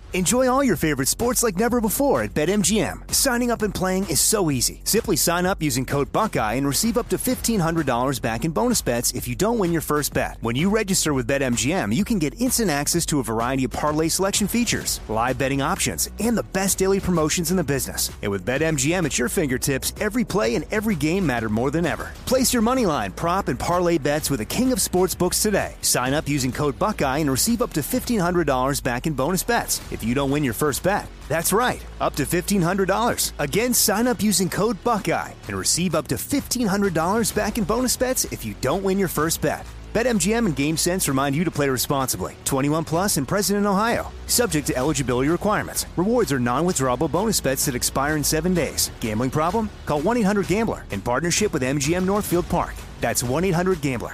Enjoy all your favorite sports like never before at BetMGM. Signing up and playing is so easy. Simply sign up using code Buckeye and receive up to $1,500 back in bonus bets if you don't win your first bet. When you register with BetMGM, you can get instant access to a variety of parlay selection features, live betting options, and the best daily promotions in the business. And with BetMGM at your fingertips, every play and every game matter more than ever. Place your moneyline, prop, and parlay bets with the king of sportsbooks today. Sign up using code Buckeye and receive up to $1,500 back in bonus bets if you don't win your first bet. That's right, up to $1,500. Again, sign up using code Buckeye and receive up to $1,500 back in bonus bets if you don't win your first bet. BetMGM and GameSense remind you to play responsibly. 21 plus and present in Ohio. Subject to eligibility requirements. Rewards are non-withdrawable bonus bets that expire in 7 days. Gambling problem? Call 1-800-GAMBLER in partnership with MGM Northfield Park. That's 1-800-GAMBLER.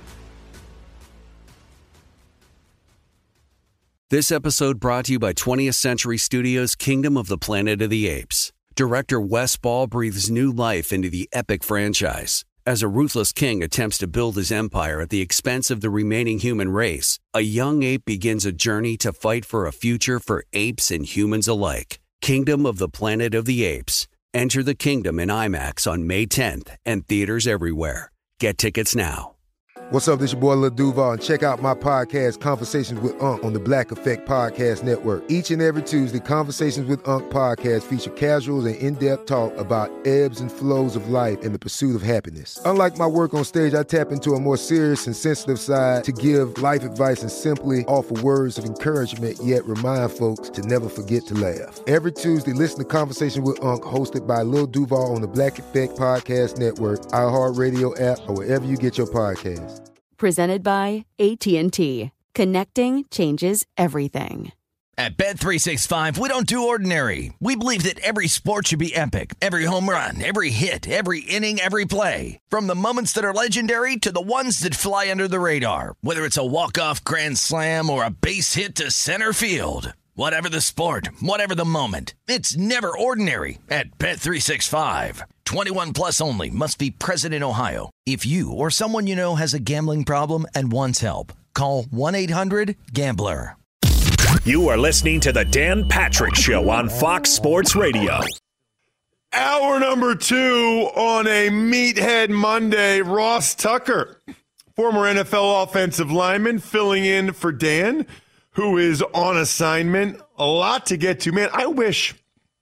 This episode brought to you by 20th Century Studios' Kingdom of the Planet of the Apes. Director Wes Ball breathes new life into the epic franchise. As a ruthless king attempts to build his empire at the expense of the remaining human race, a young ape begins a journey to fight for a future for apes and humans alike. Kingdom of the Planet of the Apes. Enter the kingdom in IMAX on May 10th and theaters everywhere. Get tickets now. What's up, this your boy Lil Duval, and check out my podcast, Conversations with Unc, on the Black Effect Podcast Network. Each and every Tuesday, Conversations with Unc podcast feature casual and in-depth talk about ebbs and flows of life and the pursuit of happiness. Unlike my work on stage, I tap into a more serious and sensitive side to give life advice and simply offer words of encouragement, yet remind folks to never forget to laugh. Every Tuesday, listen to Conversation with Unc, hosted by Lil Duval on the Black Effect Podcast Network, iHeartRadio app, or wherever you get your podcasts. Presented by AT&T. Connecting changes everything. At Bet365, we don't do ordinary. We believe that every sport should be epic. Every home run, every hit, every inning, every play. From the moments that are legendary to the ones that fly under the radar. Whether it's a walk-off grand slam or a base hit to center field. Whatever the sport, whatever the moment. It's never ordinary at Bet365. 21 plus only. Must be present in Ohio. If you or someone you know has a gambling problem and wants help, call 1-800-GAMBLER. You are listening to the Dan Patrick Show on Fox Sports Radio. Hour number 2 on a Meathead Monday. Ross Tucker, former NFL offensive lineman, filling in for Dan, who is on assignment. A lot to get to. Man, I wish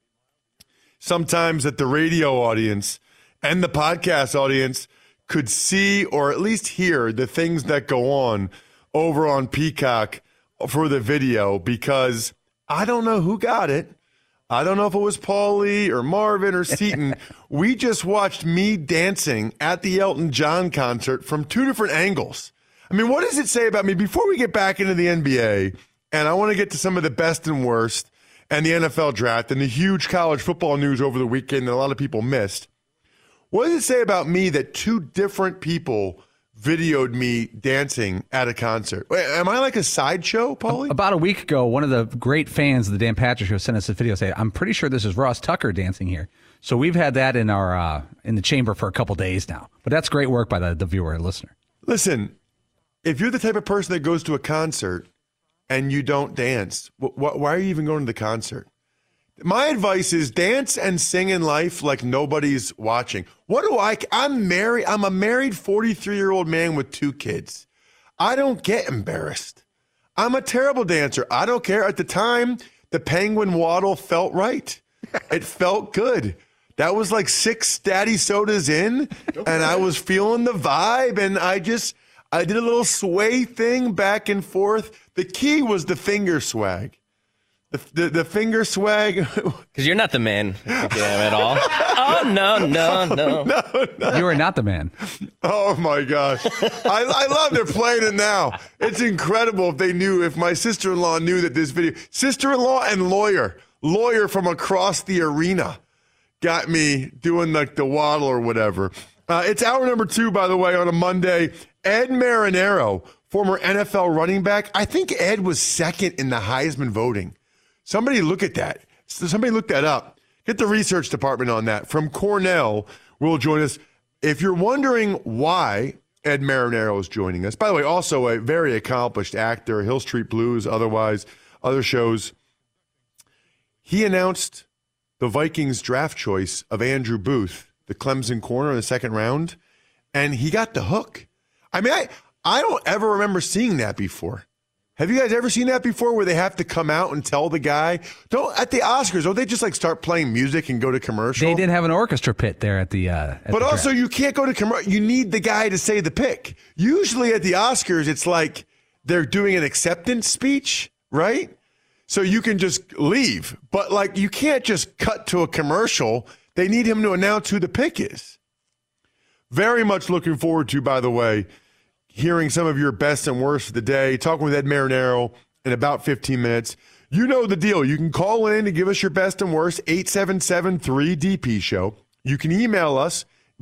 sometimes that the radio audience and the podcast audience could see or at least hear the things that go on over on Peacock for the video, because I don't know who got it. I don't know if it was Paulie or Marvin or Seton. We just watched me dancing at the Elton John concert from 2 different angles. I mean, what does it say about me? Before we get back into the NBA, and I want to get to some of the best and worst and the NFL draft and the huge college football news over the weekend that a lot of people missed. What does it say about me that 2 different people videoed me dancing at a concert? Wait, am I like a sideshow, Paulie? About a week ago, one of the great fans of the Dan Patrick Show sent us a video saying, I'm pretty sure this is Ross Tucker dancing here. So we've had that in our in the chamber for a couple days now. But that's great work by the viewer and listener. Listen, if you're the type of person that goes to a concert and you don't dance, why are you even going to the concert? My advice is dance and sing in life like nobody's watching. I'm married. I'm a married 43-year-old man with 2 kids. I don't get embarrassed. I'm a terrible dancer. I don't care. At the time, the penguin waddle felt right. It felt good. That was like 6 daddy sodas in, and I was feeling the vibe, and I did a little sway thing back and forth. The key was the finger swag. The finger swag. Because you're not the man at all. Oh, no. You are not the man. Oh, my gosh. I love they're playing it now. It's incredible if my sister-in-law knew that this video. Sister-in-law and lawyer from across the arena got me doing like the waddle or whatever. It's hour number 2, by the way, on a Monday. Ed Marinaro, former NFL running back. I think Ed was second in the Heisman voting. Somebody look at that. Somebody look that up. Get the research department on that. From Cornell will join us. If you're wondering why Ed Marinaro is joining us, by the way, also a very accomplished actor, Hill Street Blues, otherwise, other shows. he announced the Vikings draft choice of Andrew Booth, the Clemson corner in the second round, and he got the hook. I mean, I don't ever remember seeing that before. Have you guys ever seen that before where they have to come out and tell the guy? At the Oscars, don't they just like start playing music and go to commercial? They did have an orchestra pit there at the But also draft. You can't go to commercial. You need the guy to say the pick. Usually at the Oscars, it's like they're doing an acceptance speech, right? So you can just leave. But like you can't just cut to a commercial. They need him to announce who the pick is. Very much looking forward to, by the way, hearing some of your best and worst of the day, talking with Ed Marinaro in about 15 minutes. You know the deal. You can call in and give us your best and worst, 877-3DP-SHOW. You can email us,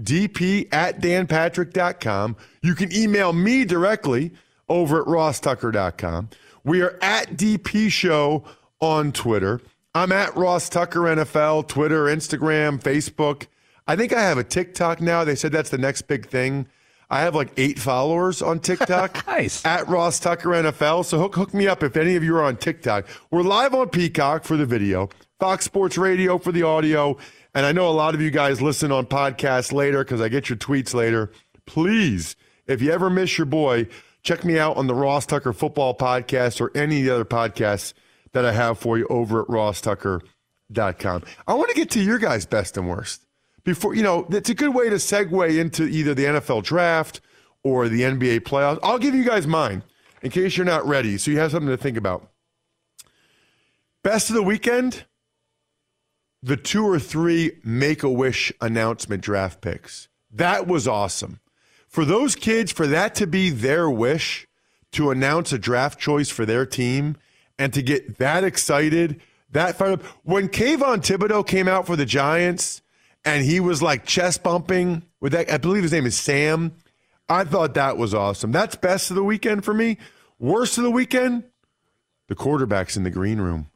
dp@danpatrick.com. You can email me directly over at rosstucker.com. We are at DP Show on Twitter. I'm at Ross Tucker NFL, Twitter, Instagram, Facebook. I think I have a TikTok now. They said that's the next big thing. I have like 8 followers on TikTok. Nice. At Ross Tucker NFL. So hook me up if any of you are on TikTok. We're live on Peacock for the video, Fox Sports Radio for the audio. And I know a lot of you guys listen on podcasts later because I get your tweets later. Please, if you ever miss your boy, check me out on the Ross Tucker Football Podcast or any of the other podcasts that I have for you over at rosstucker.com. I want to get to your guys' best and worst. Before, it's a good way to segue into either the NFL draft or the NBA playoffs. I'll give you guys mine in case you're not ready, so you have something to think about. Best of the weekend, the 2 or 3 Make-A-Wish announcement draft picks. That was awesome. For those kids, for that to be their wish to announce a draft choice for their team and to get that excited, that fired up. When Kayvon Thibodeau came out for the Giants and he was like chest bumping with that, I believe his name is Sam. I thought that was awesome. That's best of the weekend for me. Worst of the weekend, the quarterbacks in the green room.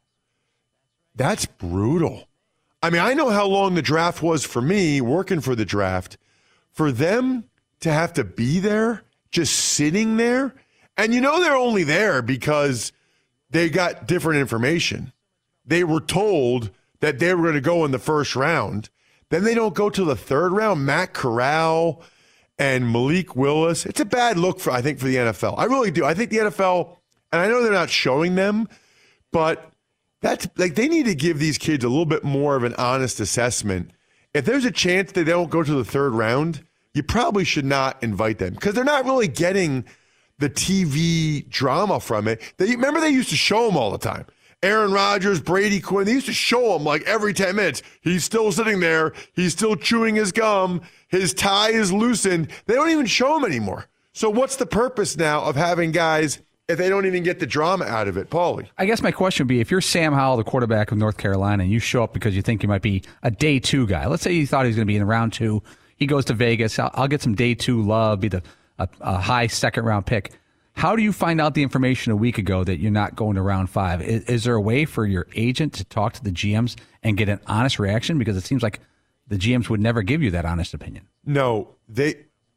That's brutal. I mean, I know how long the draft was for me working for the draft. For them to have to be there, just sitting there, and they're only there because they got different information. They were told that they were going to go in the first round. Then they don't go to the third round. Matt Corral and Malik Willis. It's a bad look, I think, for the NFL. I really do. I think the NFL, and I know they're not showing them, but that's like they need to give these kids a little bit more of an honest assessment. If there's a chance that they don't go to the third round, you probably should not invite them because they're not really getting the TV drama from it. Remember they used to show them all the time. Aaron Rodgers, Brady Quinn, they used to show him like every 10 minutes. He's still sitting there. He's still chewing his gum. His tie is loosened. They don't even show him anymore. So what's the purpose now of having guys if they don't even get the drama out of it? Paulie. I guess my question would be, if you're Sam Howell, the quarterback of North Carolina, and you show up because you think you might be a day 2 guy. Let's say you thought he was going to be in round 2. He goes to Vegas. I'll get some day 2 love, be a high second-round pick. How do you find out the information a week ago that you're not going to round 5? Is there a way for your agent to talk to the GMs and get an honest reaction? Because it seems like the GMs would never give you that honest opinion. No, the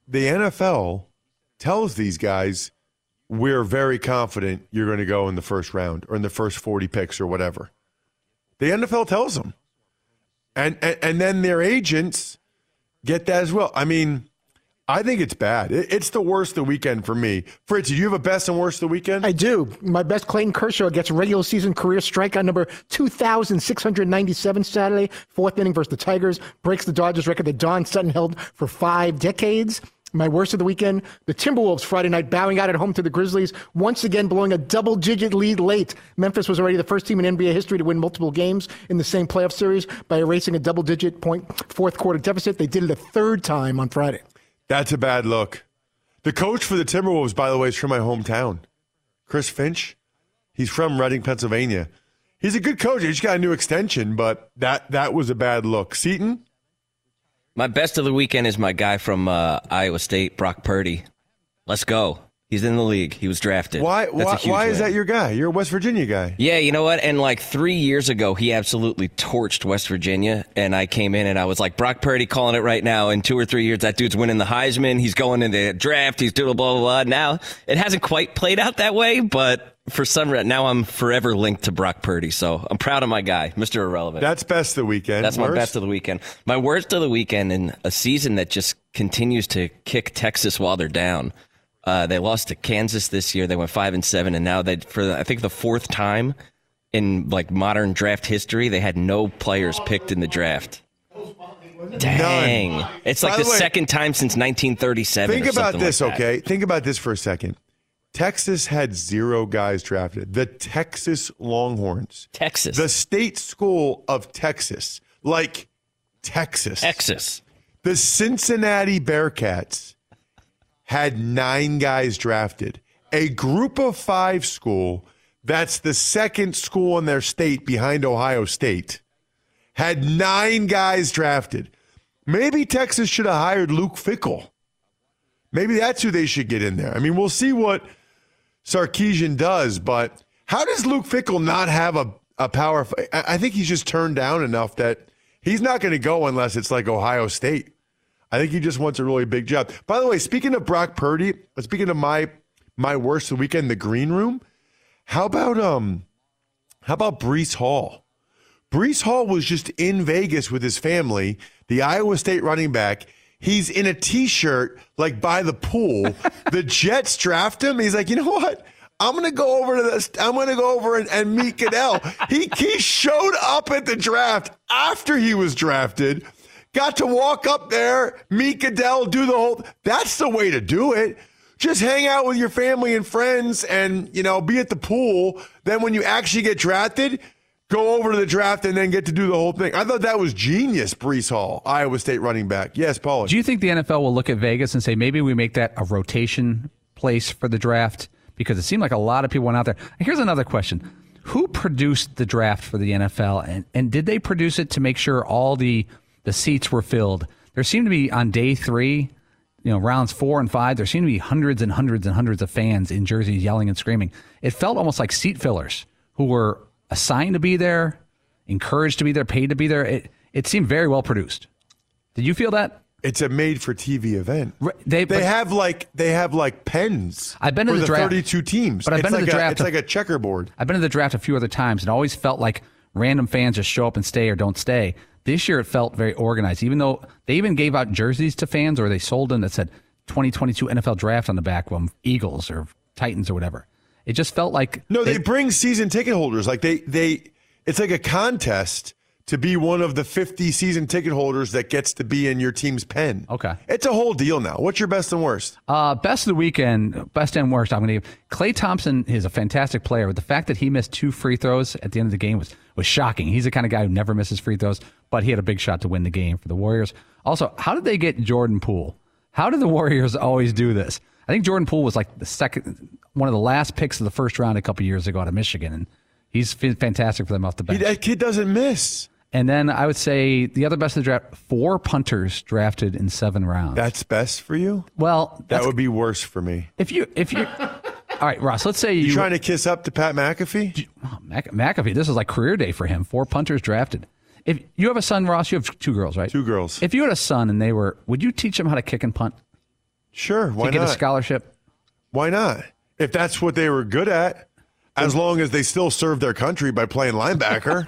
NFL tells these guys, we're very confident you're going to go in the first round or in the first 40 picks or whatever. The NFL tells them. And then their agents get that as well. I mean, I think it's bad. It's the worst of the weekend for me. Fritz, do you have a best and worst of the weekend? I do. My best, Clayton Kershaw gets regular season career strikeout number 2,697 Saturday, 4th inning versus the Tigers. Breaks the Dodgers record that Don Sutton held for 5 decades. My worst of the weekend, the Timberwolves Friday night bowing out at home to the Grizzlies, once again blowing a double-digit lead late. Memphis was already the first team in NBA history to win multiple games in the same playoff series by erasing a double-digit point fourth quarter deficit. They did it a 3rd time on Friday. That's a bad look. The coach for the Timberwolves, by the way, is from my hometown, Chris Finch. He's from Reading, Pennsylvania. He's a good coach. He just got a new extension, but that was a bad look. Seton? My best of the weekend is my guy from Iowa State, Brock Purdy. Let's go. He's in the league. He was drafted. Why is that your guy? You're a West Virginia guy. Yeah, you know what? And like 3 years ago, he absolutely torched West Virginia. And I came in and I was like, Brock Purdy calling it right now. In 2 or 3 years, that dude's winning the Heisman. He's going in the draft. He's doing blah, blah, blah. Now, it hasn't quite played out that way, but for some reason, now I'm forever linked to Brock Purdy. So I'm proud of my guy, Mr. Irrelevant. That's best of the weekend. That's my best of the weekend. My worst of the weekend in a season that just continues to kick Texas while they're down. They lost to Kansas this year. They went 5-7, and now I think the fourth time in like modern draft history, they had no players picked in the draft. Dang. None. It's like the second time since 1937. Think about this, like okay? Think about this for a second. Texas had 0 guys drafted. The Texas Longhorns. Texas. The state school of Texas. Like Texas. Texas. The Cincinnati Bearcats had 9 guys drafted. A group of 5 school, that's the second school in their state behind Ohio State, had 9 guys drafted. Maybe Texas should have hired Luke Fickell. Maybe that's who they should get in there. I mean, we'll see what Sarkisian does, but how does Luke Fickell not have a power? I think he's just turned down enough that he's not going to go unless it's like Ohio State. I think he just wants a really big job. By the way, speaking of Brock Purdy, speaking of my worst of the weekend, the green room, how about Breece Hall? Breece Hall was just in Vegas with his family, the Iowa State running back. He's in a T-shirt, like by the pool. The Jets draft him. He's like, you know what? I'm going to go over to this. I'm going to go over and meet Goodell. He showed up at the draft after he was drafted, got to walk up there, meet Goodell, do the whole. That's the way to do it. Just hang out with your family and friends and, be at the pool. Then when you actually get drafted, go over to the draft and then get to do the whole thing. I thought that was genius, Breece Hall, Iowa State running back. Yes, Paul. Do you think the NFL will look at Vegas and say maybe we make that a rotation place for the draft? Because it seemed like a lot of people went out there. Here's another question. Who produced the draft for the NFL? And did they produce it to make sure all the seats were filled? There seemed to be on day 3, rounds 4 and 5, there seemed to be hundreds and hundreds and hundreds of fans in jerseys yelling and screaming. It felt almost like seat fillers who were assigned to be there, encouraged to be there, paid to be there. It seemed very well produced. Did you feel that? It's a made-for-TV event. They have like pens. I've been to the draft. 32 teams. But I've been to the draft. It's like a checkerboard. I've been to the draft a few other times, and it always felt like random fans just show up and stay or don't stay. This year it felt very organized, even though they even gave out jerseys to fans, or they sold them that said 2022 NFL Draft on the back of them, Eagles or Titans or whatever. It just felt like they bring season ticket holders. Like it's like a contest to be one of the 50 season ticket holders that gets to be in your team's pen. Okay. It's a whole deal now. What's your best and worst? Best of the weekend, best and worst, I'm going to give. Klay Thompson is a fantastic player, but the fact that he missed 2 free throws at the end of the game was shocking. He's the kind of guy who never misses free throws, but he had a big shot to win the game for the Warriors. Also, how did they get Jordan Poole? How do the Warriors always do this? I think Jordan Poole was like one of the last picks of the first round a couple years ago out of Michigan, and he's fantastic for them off the bench. That kid doesn't miss. And then I would say the other best of the draft, 4 punters drafted in 7 rounds. That's best for you? Well, that would be worse for me. If you all right, Ross, let's say you trying to kiss up to Pat McAfee? McAfee, this is like career day for him. 4 punters drafted. If you have a son, Ross, you have 2 girls, right? 2 girls. If you had a son and would you teach them how to kick and punt? Sure, why not? To get a scholarship? Why not? If that's what they were good at. As long as they still serve their country by playing linebacker.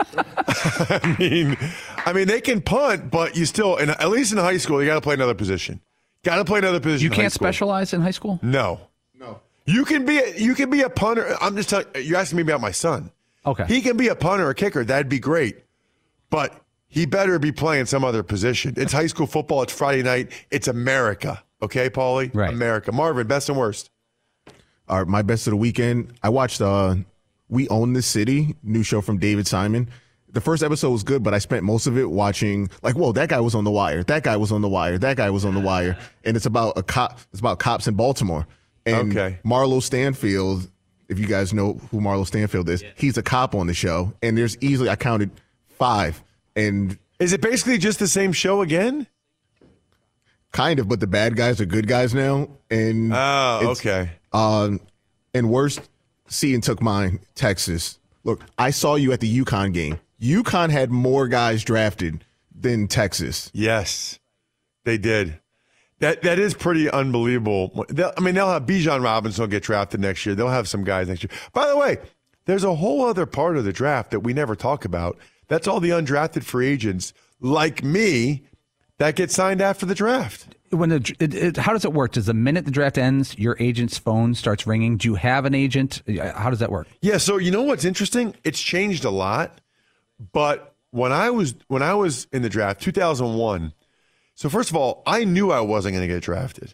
I mean, they can punt, but you still, at least in high school, you got to play another position. Got to play another position. You can't specialize in high school? No. You can be a punter. I'm just telling you. Asking me about my son. Okay. He can be a punter or a kicker. That'd be great, but he better be playing some other position. It's high school football. It's Friday night. It's America. Okay, Paulie? Right. America. Marvin, best and worst. All right, my best of the weekend. I watched We Own This City, new show from David Simon. The first episode was good, but I spent most of it watching, whoa, that guy was on the wire. That guy was on the wire. That guy was on the wire. And it's about it's about cops in Baltimore. And Marlo Stanfield, if you guys know who Marlo Stanfield is, he's a cop on the show. And there's easily, I counted 5. And is it basically just the same show again? Kind of, but the bad guys are good guys now. And okay. And worst, Seton took mine, Texas. Look, I saw you at the UConn game. UConn had more guys drafted than Texas. Yes, they did. That is pretty unbelievable. They'll have Bijan Robinson will get drafted next year. They'll have some guys next year. By the way, there's a whole other part of the draft that we never talk about. That's all the undrafted free agents like me that get signed after the draft. How does it work? Does the minute the draft ends, your agent's phone starts ringing? Do you have an agent? How does that work? Yeah, so you know what's interesting? It's changed a lot. But when I was in the draft, 2001, so first of all, I knew I wasn't going to get drafted.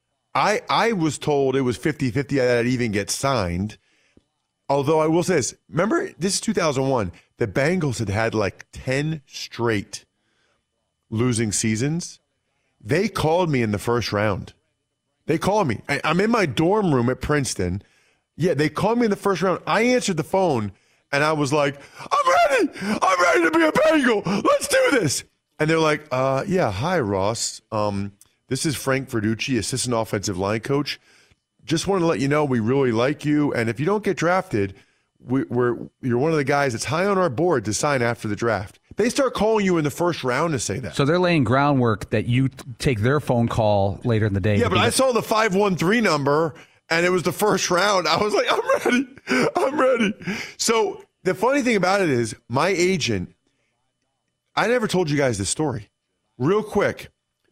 I was told it was 50-50 that I'd even get signed. Although I will say this, remember, this is 2001. The Bengals had like 10 straight losing seasons. They called me in the first round. They called me. I'm in my dorm room at Princeton. Yeah, they called me in the first round. I answered the phone, and I was like, I'm ready. I'm ready to be a Bengal. Let's do this. And they're like, yeah, hi, Ross. This is Frank Verducci, assistant offensive line coach. Just want to let you know we really like you, and if you don't get drafted, you're one of the guys that's high on our board to sign after the draft. They start calling you in the first round to say that. So they're laying groundwork that you take their phone call later in the day. Yeah, but I saw the 513 number, and it was the first round. I was like, I'm ready. So the funny thing about it is my agent, I never told you guys this story. Real quick,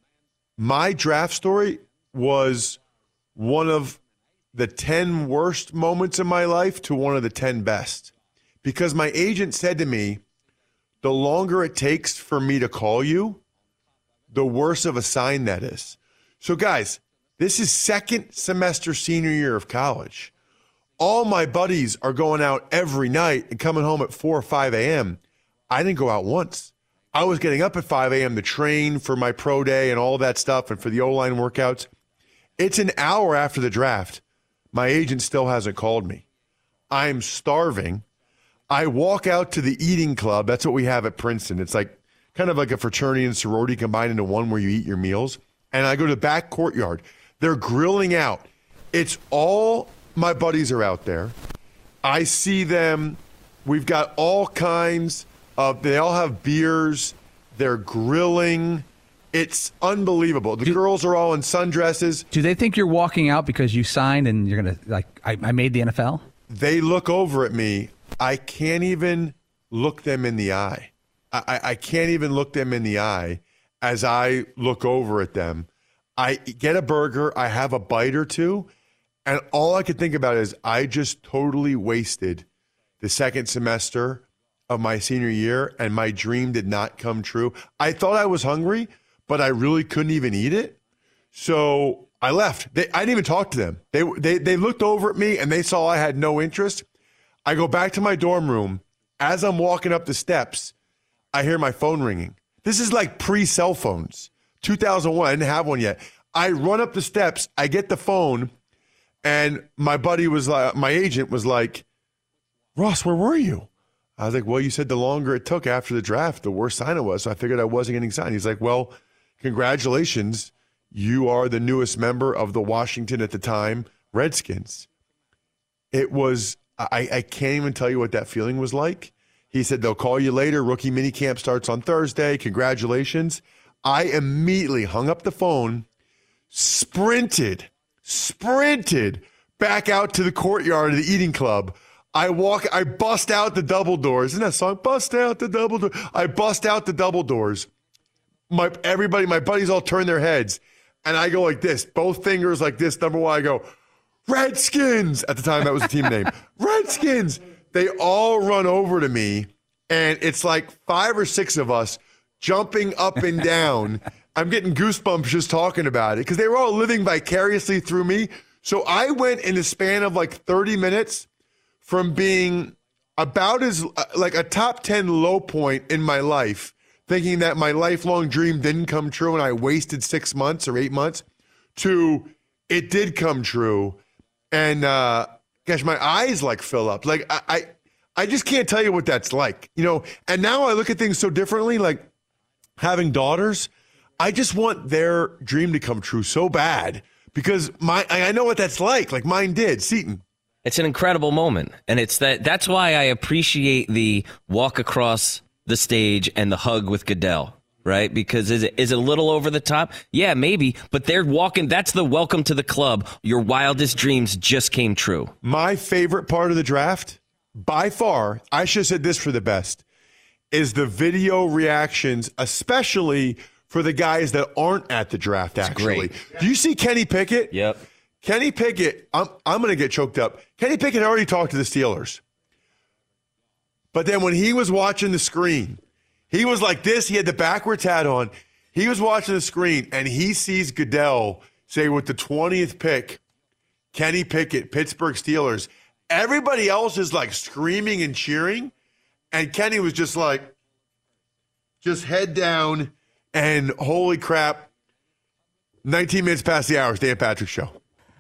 my draft story was one of the 10 worst moments in my life to one of the 10 best. Because my agent said to me, the longer it takes for me to call you, the worse of a sign that is. So guys, this is second semester senior year of college. All my buddies are going out every night and coming home at 4 or 5 a.m. I didn't go out once. I was getting up at 5 a.m. to train for my pro day and all that stuff and for the O-line workouts. It's an hour after the draft. My agent still hasn't called me. I'm starving. I walk out to the eating club. That's what we have at Princeton. It's like kind of like a fraternity and sorority combined into one where you eat your meals. And I go to the back courtyard. They're grilling out. It's all my buddies are out there. I see them. We've got all kinds of, they all have beers. They're grilling. It's unbelievable. The girls are all in sundresses. Do they think you're walking out because you signed and you're going to, I made the NFL? They look over at me. I can't even look them in the eye. I can't even look them in the eye as I look over at them. I get a burger. I have a bite or two. And all I could think about is I just totally wasted the second semester of my senior year, and my dream did not come true. I thought I was hungry, but I really couldn't even eat it. So I left. I didn't even talk to them. They looked over at me, and they saw I had no interest. I go back to my dorm room. As I'm walking up the steps, I hear my phone ringing. This is like pre-cell phones. 2001, I didn't have one yet. I run up the steps. I get the phone, and my buddy was like, my agent was like, Ross, where were you? I was like, well, you said the longer it took after the draft, the worse sign it was. So I figured I wasn't getting signed. He's like, well, congratulations. You are the newest member of the Washington, at the time, Redskins. It was, I can't even tell you what that feeling was like. He said, they'll call you later. Rookie minicamp starts on Thursday. Congratulations. I immediately hung up the phone, sprinted back out to the courtyard of the eating club. I bust out the double doors. Isn't that song? Bust out the double doors. I bust out the double doors. My buddies all turn their heads. And I go like this, both fingers like this. Number one, I go, Redskins. At the time, that was the team name. Redskins. They all run over to me. And it's like 5 or 6 of us jumping up and down. I'm getting goosebumps just talking about it because they were all living vicariously through me. So I went in the span of like 30 minutes from being about as like a top 10 low point in my life, thinking that my lifelong dream didn't come true and I wasted 6 months or 8 months, to it did come true. And gosh, my eyes like fill up. Like I just can't tell you what that's like, you know. And now I look at things so differently, like having daughters. I just want their dream to come true so bad because I know what that's like mine did. Seton. It's an incredible moment. And that's why I appreciate the walk across the stage and the hug with Goodell, right? Because is it a little over the top? Yeah, maybe. But they're walking. That's the welcome to the club. Your wildest dreams just came true. My favorite part of the draft, by far, I should have said this for the best, is the video reactions, especially for the guys that aren't at the draft, actually. Great. Do you see Kenny Pickett? Yep. Kenny Pickett, I'm going to get choked up. Kenny Pickett already talked to the Steelers. But then when he was watching the screen, he was like this. He had the backwards hat on. He was watching the screen, and he sees Goodell say with the 20th pick, Kenny Pickett, Pittsburgh Steelers. Everybody else is like screaming and cheering, and Kenny was just like, just head down, and holy crap, 19 minutes past the hour, Dan Patrick Show.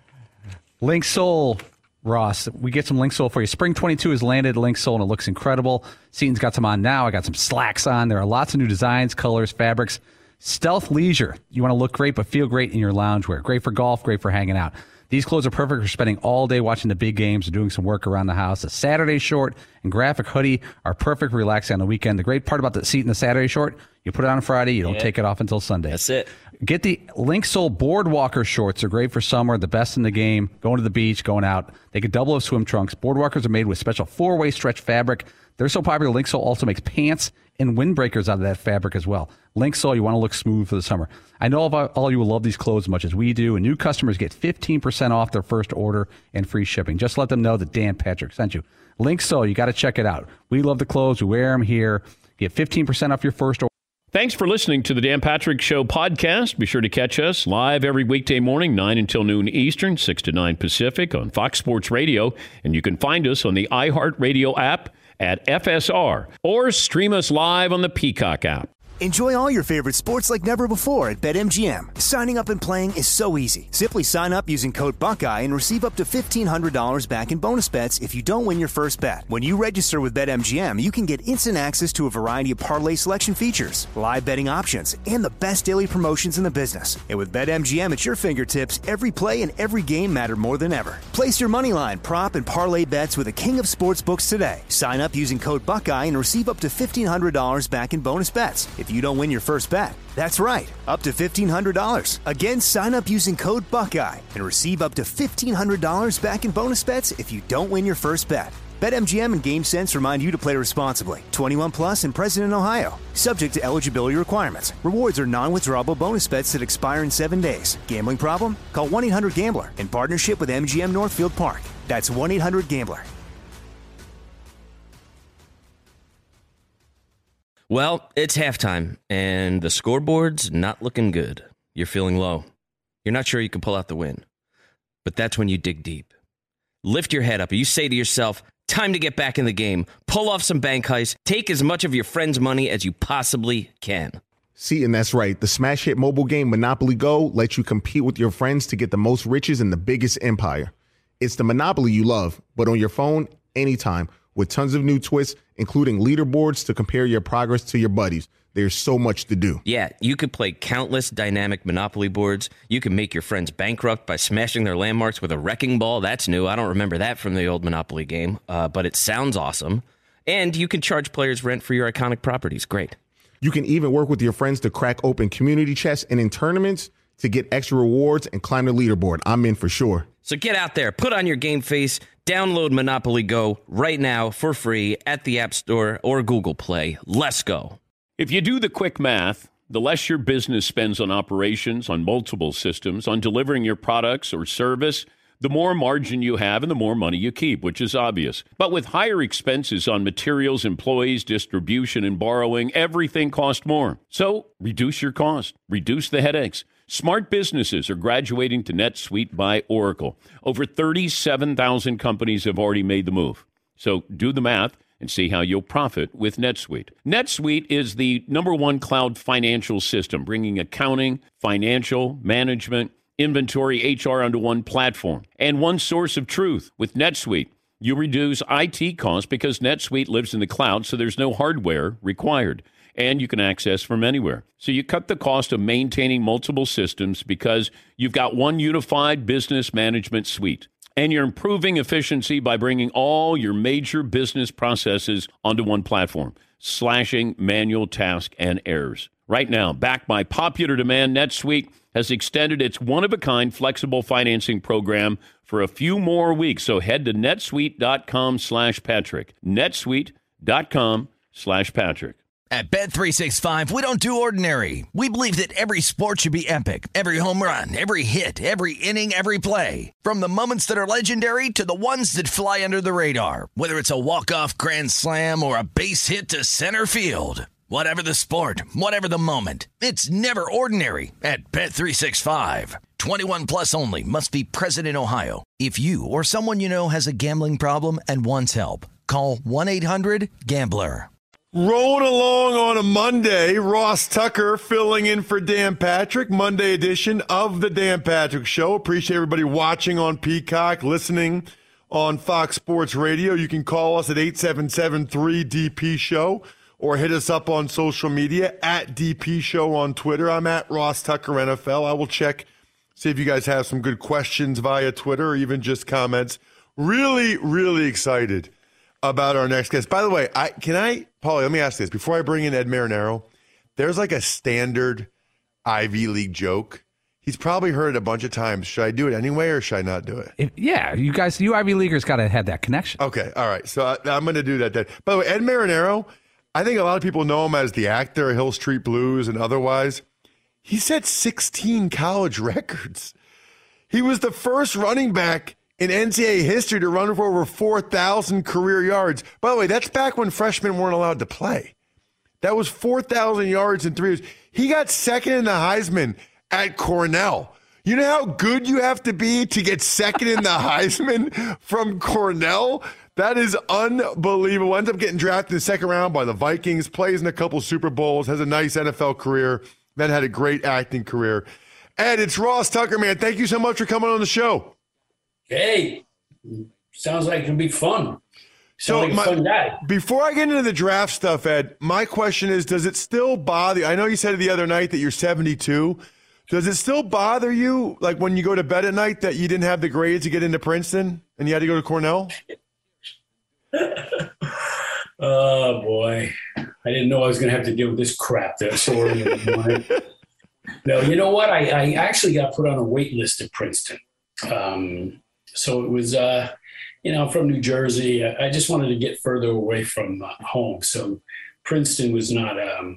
Link Soul, Ross. We get some Link Soul for you. Spring 22 has landed Link Soul, and it looks incredible. Seaton's got some on now. I got some slacks on. There are lots of new designs, colors, fabrics. Stealth Leisure. You want to look great but feel great in your loungewear. Great for golf, great for hanging out. These clothes are perfect for spending all day watching the big games or doing some work around the house. The Saturday short and graphic hoodie are perfect for relaxing on the weekend. The great part about the seat in the Saturday short, you put it on Friday, you don't take it off until Sunday. That's it. Get the Link Soul Boardwalker shorts. They're great for summer, the best in the game, going to the beach, going out. They could double as swim trunks. Boardwalkers are made with special 4-way stretch fabric. They're so popular, Link Soul also makes pants and windbreakers out of that fabric as well. Link Soul, you want to look smooth for the summer. I know all of you will love these clothes as much as we do, and new customers get 15% off their first order and free shipping. Just let them know that Dan Patrick sent you. Link Soul, you got to check it out. We love the clothes. We wear them here. Get 15% off your first order. Thanks for listening to the Dan Patrick Show podcast. Be sure to catch us live every weekday morning, 9 until noon Eastern, 6 to 9 Pacific on Fox Sports Radio. And you can find us on the iHeartRadio app at FSR or stream us live on the Peacock app. Enjoy all your favorite sports like never before at BetMGM. Signing up and playing is so easy. Simply sign up using code Buckeye and receive up to $1,500 back in bonus bets if you don't win your first bet. When you register with BetMGM, you can get instant access to a variety of parlay selection features, live betting options, and the best daily promotions in the business. And with BetMGM at your fingertips, every play and every game matter more than ever. Place your moneyline, prop, and parlay bets with the king of sportsbooks today. Sign up using code Buckeye and receive up to $1,500 back in bonus bets if you don't win your first bet. That's right, up to $1,500. Again, sign up using code Buckeye and receive up to $1,500 back in bonus bets if you don't win your first bet. BetMGM and GameSense remind you to play responsibly. 21 plus and present in Ohio. Subject to eligibility requirements. Rewards are non-withdrawable bonus bets that expire in 7 days. Gambling problem? Call 1-800-GAMBLER in partnership with MGM Northfield Park. That's 1-800-GAMBLER. Well, it's halftime, and the scoreboard's not looking good. You're feeling low. You're not sure you can pull out the win. But that's when you dig deep. Lift your head up. You say to yourself, time to get back in the game. Pull off some bank heists. Take as much of your friend's money as you possibly can. See, and that's right. The smash hit mobile game Monopoly Go lets you compete with your friends to get the most riches in the biggest empire. It's the Monopoly you love, but on your phone, anytime, with tons of new twists, including leaderboards to compare your progress to your buddies. There's so much to do. Yeah, you could play countless dynamic Monopoly boards. You can make your friends bankrupt by smashing their landmarks with a wrecking ball. That's new. I don't remember that from the old Monopoly game, but it sounds awesome. And you can charge players rent for your iconic properties. Great. You can even work with your friends to crack open community chests and in tournaments to get extra rewards and climb the leaderboard. I'm in for sure. So get out there, put on your game face, download Monopoly Go right now for free at the App Store or Google Play. Let's go. If you do the quick math, the less your business spends on operations, on multiple systems, on delivering your products or service, the more margin you have and the more money you keep, which is obvious. But with higher expenses on materials, employees, distribution, and borrowing, everything costs more. So reduce your cost, reduce the headaches. Smart businesses are graduating to NetSuite by Oracle. Over 37,000 companies have already made the move. So do the math and see how you'll profit with NetSuite. NetSuite is the #1 cloud financial system, bringing accounting, financial, management, inventory, HR onto one platform and one source of truth. With NetSuite, you reduce IT costs because NetSuite lives in the cloud, so there's no hardware required. And you can access from anywhere. So you cut the cost of maintaining multiple systems because you've got one unified business management suite. And you're improving efficiency by bringing all your major business processes onto one platform, slashing manual tasks and errors. Right now, backed by popular demand, NetSuite has extended its one-of-a-kind flexible financing program for a few more weeks. So head to netsuite.com/Patrick. netsuite.com/Patrick. At Bet365, we don't do ordinary. We believe that every sport should be epic. Every home run, every hit, every inning, every play. From the moments that are legendary to the ones that fly under the radar. Whether it's a walk-off grand slam or a base hit to center field. Whatever the sport, whatever the moment. It's never ordinary at Bet365. 21 plus only. Must be present in Ohio. If you or someone you know has a gambling problem and wants help, call 1-800-GAMBLER. Rolling along on a Monday, Ross Tucker filling in for Dan Patrick, Monday edition of the Dan Patrick Show. Appreciate everybody watching on Peacock, listening on Fox Sports Radio. You can call us at 877-3DP-SHOW or hit us up on social media at DP Show on Twitter. I'm at Ross Tucker NFL. I will check, see if you guys have some good questions via Twitter or even just comments. Really, really excited about our next guest. By the way, Paulie, let me ask this. Before I bring in Ed Marinaro, there's like a standard Ivy League joke. He's probably heard it a bunch of times. Should I do it anyway or should I not do it? You Ivy Leaguers got to have that connection. Okay, all right. So I'm going to do that then. By the way, Ed Marinaro, I think a lot of people know him as the actor, Hill Street Blues and otherwise. He set 16 college records. He was the first running back in NCAA history to run for over 4,000 career yards. By the way, that's back when freshmen weren't allowed to play. That was 4,000 yards in 3 years. He got second in the Heisman at Cornell. You know how good you have to be to get second in the Heisman from Cornell? That is unbelievable. Ends up getting drafted in the second round by the Vikings, plays in a couple Super Bowls, has a nice NFL career, then had a great acting career. Ed, it's Ross Tucker, man. Thank you so much for coming on the show. Hey, sounds like it'll be fun. Like a fun guy. Before I get into the draft stuff, Ed, my question is, does it still bother you? I know you said the other night that you're 72. Does it still bother you, like when you go to bed at night, that you didn't have the grades to get into Princeton and you had to go to Cornell? Oh, boy. I didn't know I was going to have to deal with this crap that's so early in the morning. No, you know what? I actually got put on a wait list at Princeton. So it was, from New Jersey. I just wanted to get further away from home. So Princeton was not,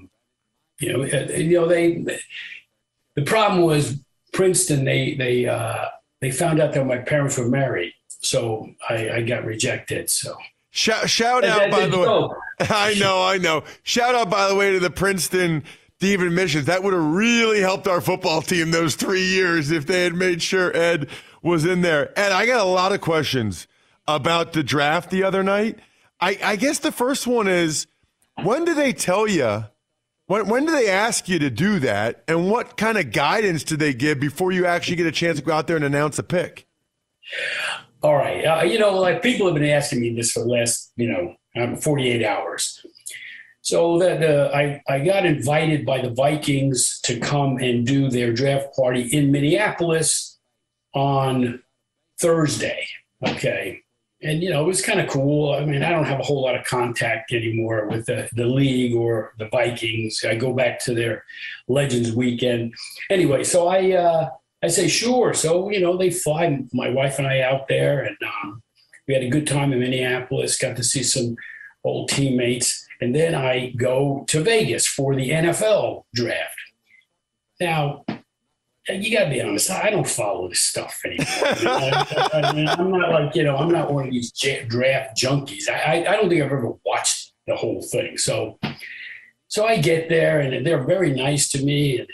the problem was Princeton, they found out that my parents were married. So I got rejected. So shout out, by the way. I know. Shout out, by the way, to the Princeton Dean admissions. That would have really helped our football team those 3 years if they had made sure Ed was in there. Ed, I got a lot of questions about the draft the other night. I guess the first one is, when do they tell you, when do they ask you to do that, and what kind of guidance do they give before you actually get a chance to go out there and announce a pick? All right. People have been asking me this for the last, 48 hours. So that I got invited by the Vikings to come and do their draft party in Minneapolis on Thursday. Okay. And, it was kind of cool. I mean, I don't have a whole lot of contact anymore with the league or the Vikings. I go back to their Legends weekend. Anyway, so I say, sure. So, they fly my wife and I out there, and we had a good time in Minneapolis, got to see some old teammates. And then I go to Vegas for the NFL draft. Now, you got to be honest, I don't follow this stuff anymore. I'm not like, I'm not one of these draft junkies. I don't think I've ever watched the whole thing. So I get there, and they're very nice to me.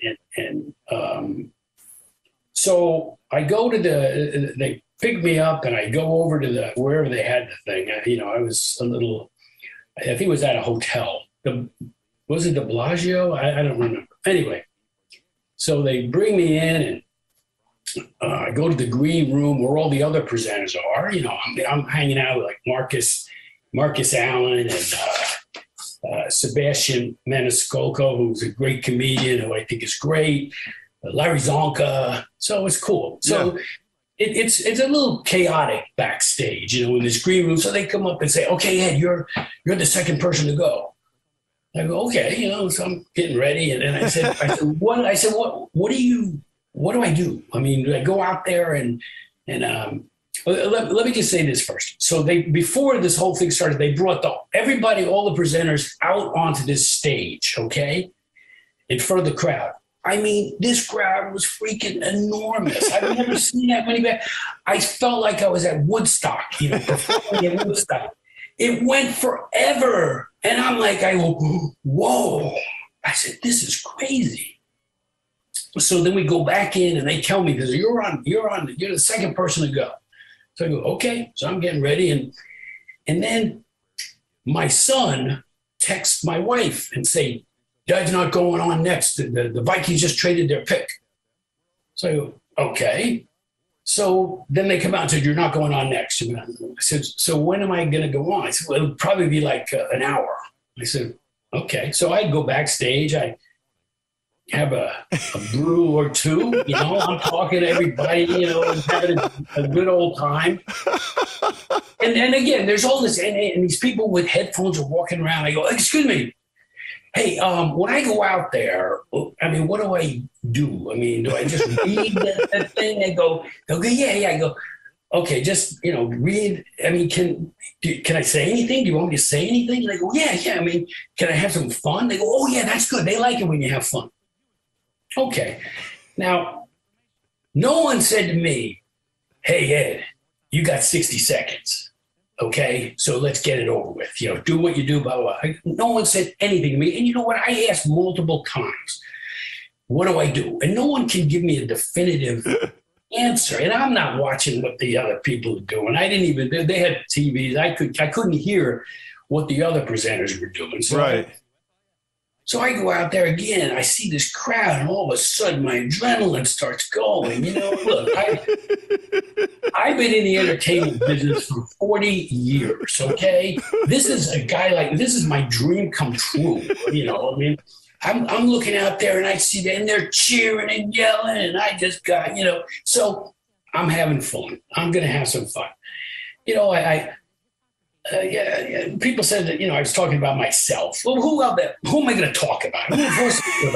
So I go to they pick me up, and I go over to wherever they had the thing. I was I think it was at a hotel. Was it the Bellagio? I don't remember. Anyway, so they bring me in, and I go to the green room where all the other presenters are. I'm hanging out with like Marcus Allen and Sebastian Maniscalco, who's a great comedian who I think is great. Larry Zonka. So it's cool. So it's a little chaotic backstage, in this green room. So they come up and say, "Okay, Ed, you're the second person to go." I go, okay, so I'm getting ready. And I said, what do I do? I mean, do I go out there and let me just say this first. So before this whole thing started, they brought everybody, all the presenters out onto this stage, okay, in front of the crowd. I mean, this crowd was freaking enormous. I've never seen that many people. I felt like I was at Woodstock, performing at Woodstock. It went forever. And I'm like, whoa. I said, this is crazy. So then we go back in and they tell me, because you're the second person to go. So I go, okay. So I'm getting ready. And then my son texts my wife and say, Dad's not going on next. The Vikings just traded their pick. So I go, okay. So then they come out and said, you're not going on next. I said, so when am I going to go on? I said, well, it'll probably be like an hour. I said, okay. So I go backstage. I have a brew or two. I'm talking to everybody, and having a good old time. And again, there's all this, and these people with headphones are walking around. I go, excuse me. Hey, when I go out there, I mean, what do I do? I mean, do I just read that thing? They go, okay, yeah. I go, okay, just, read. I mean, can I say anything? Do you want me to say anything? They go, yeah. I mean, can I have some fun? They go, oh, yeah, that's good. They like it when you have fun. Okay. Now, no one said to me, hey, Ed, you got 60 seconds. Okay, so let's get it over with. Do what you do, blah, blah, blah. No one said anything to me. And you know what? I asked multiple times, what do I do? And no one can give me a definitive answer. And I'm not watching what the other people are doing. I didn't even, they had TVs. I couldn't hear what the other presenters were doing. So right. So I go out there again, I see this crowd, and all of a sudden my adrenaline starts going. Look, I've been in the entertainment business for 40 years, okay? This is my dream come true, I mean, I'm looking out there and I see them, and they're cheering and yelling, and I just got, so I'm having fun. I'm going to have some fun. People said that, I was talking about myself. Well, who am I going to talk about? Who am I supposed to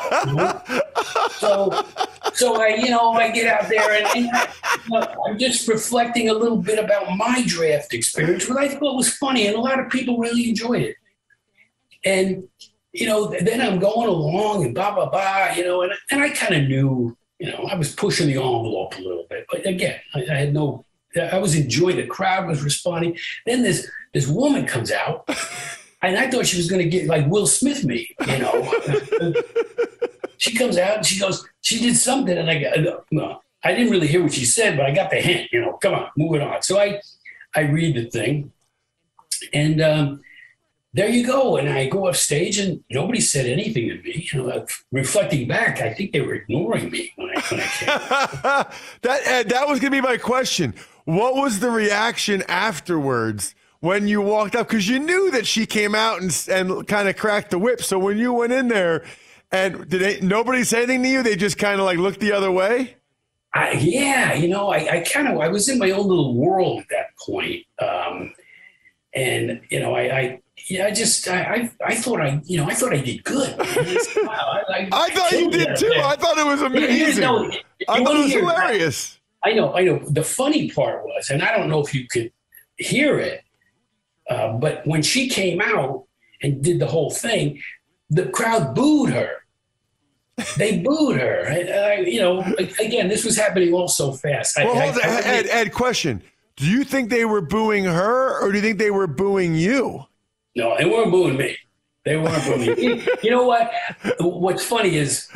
talk about? So I get out there and I'm just reflecting a little bit about my draft experience, what I thought was funny, and a lot of people really enjoyed it. And, then I'm going along and blah, blah, blah, and I kind of knew, I was pushing the envelope a little bit. But again, I was enjoying, the crowd was responding. Then this woman comes out, and I thought she was going to get like Will Smith me, She comes out and she goes, she did something, and I didn't really hear what she said, but I got the hint, come on, move it on. So I read the thing, and there you go. And I go off stage, and nobody said anything to me. Reflecting back, I think they were ignoring me when I came. That was going to be my question. What was the reaction afterwards when you walked up? Because you knew that she came out and kind of cracked the whip. So when you went in there, and nobody say anything to you? They just kind of like looked the other way? I was in my own little world at that point. I thought I did good. I thought you did too. I thought it was amazing. I thought it was hilarious. I know. The funny part was, and I don't know if you could hear it, but when she came out and did the whole thing, the crowd booed her. They booed her. Again, this was happening all so fast. Ed, question. Do you think they were booing her, or do you think they were booing you? No, they weren't booing me. They weren't booing me. You know what? What's funny is,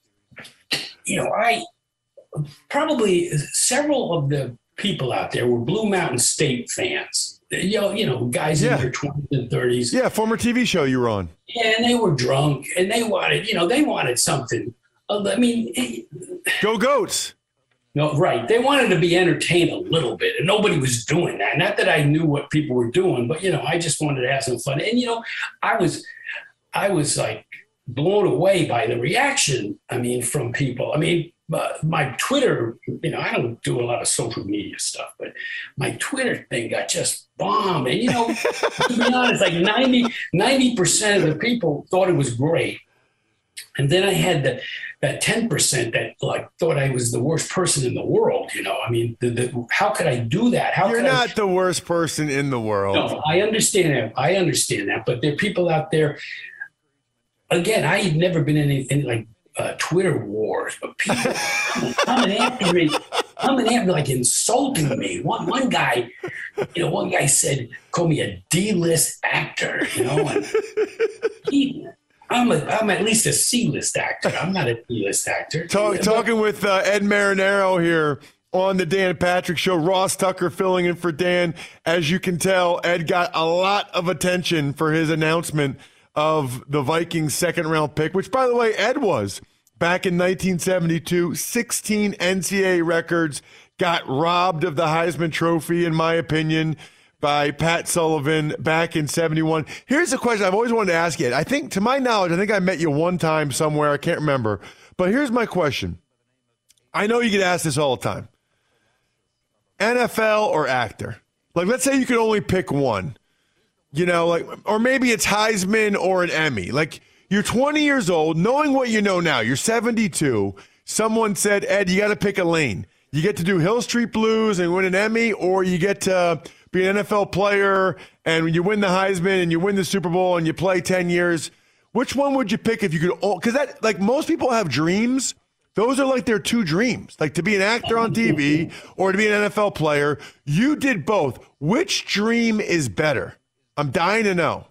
probably several of the people out there were Blue Mountain State fans. Guys in their 20s and 30s. Yeah, former TV show you were on. Yeah, and they were drunk, and they wanted something. I mean, go Goats. No, right. They wanted to be entertained a little bit, and nobody was doing that. Not that I knew what people were doing, but I just wanted to have some fun. And I was like blown away by the reaction. I mean, from people. I mean, my Twitter, I don't do a lot of social media stuff, but my Twitter thing got just bombed. And, to be honest, like 90% of the people thought it was great. And then I had that 10% that thought I was the worst person in the world. I mean, how could I do that? You're not the worst person in the world. No, I understand that. But there are people out there. Again, I had never been in any Twitter wars, but people coming after me, like insulting me. One guy said, call me a D-list actor, and I'm at least a C-list actor. I'm not a D-list actor. Talking with Ed Marinaro here on the Dan Patrick Show. Ross Tucker filling in for Dan. As you can tell, Ed got a lot of attention for his announcement of the Vikings second-round pick, which, by the way, Ed was back in 1972. 16 NCAA records, got robbed of the Heisman Trophy, in my opinion, by Pat Sullivan back in 71. Here's a question I've always wanted to ask you. I think, to my knowledge, I met you one time somewhere. I can't remember. But here's my question. I know you get asked this all the time. NFL or actor? Let's say you could only pick one. Or maybe it's Heisman or an Emmy. You're 20 years old, knowing what you know now. You're 72. Someone said, Ed, you got to pick a lane. You get to do Hill Street Blues and win an Emmy, or you get to be an NFL player and you win the Heisman and you win the Super Bowl and you play 10 years. Which one would you pick if you could? Because most people have dreams. Those are their two dreams, to be an actor on TV or to be an NFL player. You did both. Which dream is better? I'm dying to know.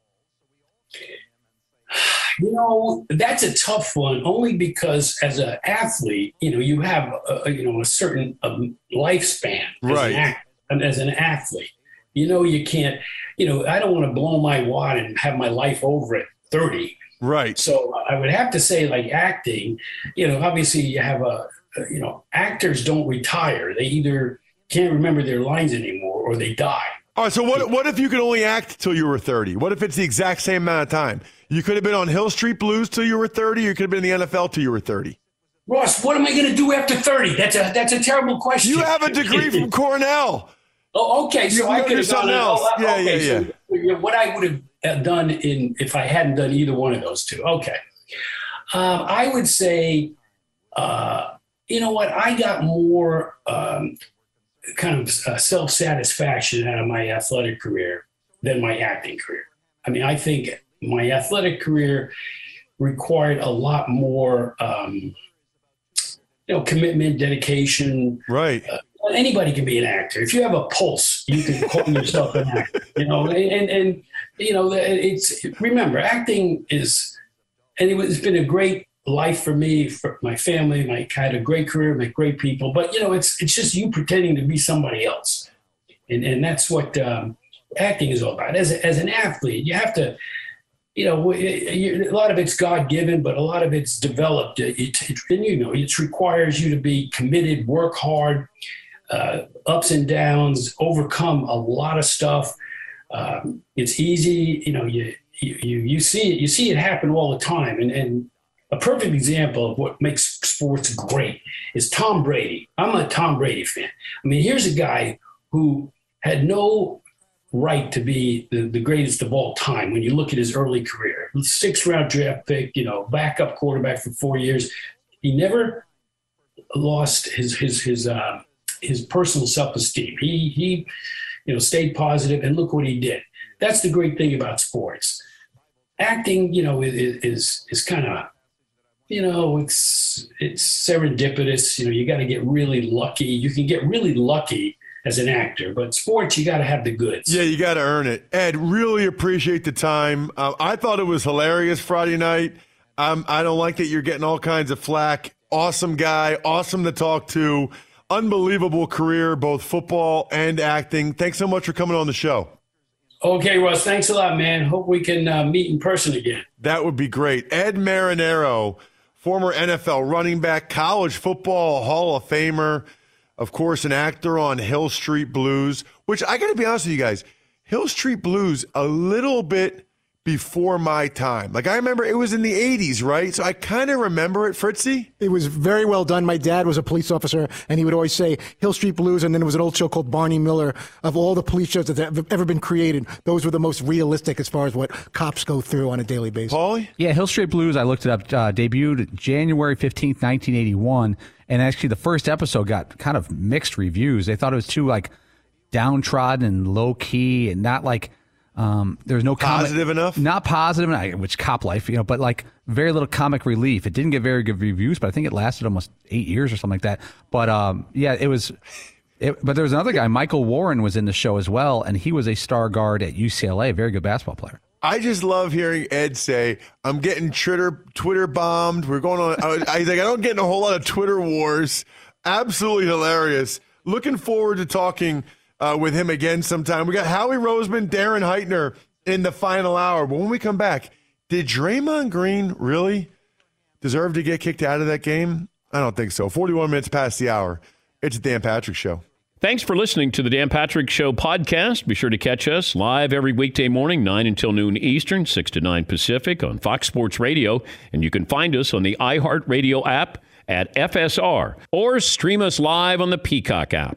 That's a tough one, only because as an athlete, you have a certain lifespan as an athlete. You can't, I don't want to blow my wad and have my life over at 30. Right. So I would have to say, acting, obviously you have actors don't retire. They either can't remember their lines anymore or they die. All right, so what if you could only act till you were 30? What if it's the exact same amount of time? You could have been on Hill Street Blues till you were 30, or you could have been in the NFL till you were 30. Ross, what am I going to do after 30? That's a terrible question. You have a degree from Cornell. Oh, okay. So I could have done something else. Yeah. So what I would have done if I hadn't done either one of those two. Okay. I would say, I got more kind of self-satisfaction out of my athletic career than my acting career. I mean, I think my athletic career required a lot more, commitment, dedication. Right. Anybody can be an actor. If you have a pulse, you can call yourself an actor. Remember, acting is, and it's been a great life for me, for my family. I had a great career, met great people. But it's just you pretending to be somebody else, and that's what acting is all about. As an athlete, you have to. A lot of it's God-given, but a lot of it's developed. It requires you to be committed, work hard, ups and downs, overcome a lot of stuff. It's easy, you see it happen all the time. And a perfect example of what makes sports great is Tom Brady. I'm a Tom Brady fan. I mean, here's a guy who had no right to be the greatest of all time when you look at his early career. 6th-round draft pick, backup quarterback for 4 years. He never lost his personal self-esteem. He stayed positive, and look what he did. That's the great thing about sports. Acting, is kind of, it's serendipitous. You got to get really lucky. You can get really lucky as an actor, but sports, you got to have the goods. Yeah, you got to earn it. Ed, really appreciate the time. I thought it was hilarious Friday night. I don't like that you're getting all kinds of flack. Awesome guy, awesome to talk to. Unbelievable career, both football and acting. Thanks so much for coming on the show. Okay, Russ, thanks a lot, man. Hope we can meet in person again. That would be great. Ed Marinaro, former NFL running back, college football Hall of Famer, of course, an actor on Hill Street Blues, which I got to be honest with you guys, Hill Street Blues, a little bit before my time. Like, I remember it was in the 80s, right? So I kind of remember it, Fritzy. It was very well done. My dad was a police officer, and he would always say Hill Street Blues, and then there was an old show called Barney Miller. Of all the police shows that have ever been created, those were the most realistic as far as what cops go through on a daily basis. Paulie? Yeah, Hill Street Blues, I looked it up, debuted January 15th, 1981, and actually the first episode got kind of mixed reviews. They thought it was too, like, downtrodden and low-key and not, like, there's no positive enough, not positive, which cop life, but like very little comic relief. It didn't get very good reviews, but I think it lasted almost 8 years or something like that. But yeah, it was. But there was another guy, Michael Warren, was in the show as well, and he was a star guard at UCLA, very good basketball player. I just love hearing Ed say, "I'm getting Twitter bombed. We're going on." I think I don't get in a whole lot of Twitter wars. Absolutely hilarious. Looking forward to talking with him again sometime. We got Howie Roseman, Darren Heitner in the final hour. But when we come back, did Draymond Green really deserve to get kicked out of that game? I don't think so. 41 minutes past the hour. It's the Dan Patrick Show. Thanks for listening to the Dan Patrick Show podcast. Be sure to catch us live every weekday morning, 9 until noon Eastern, 6 to 9 Pacific on Fox Sports Radio. And you can find us on the iHeartRadio app at FSR or stream us live on the Peacock app.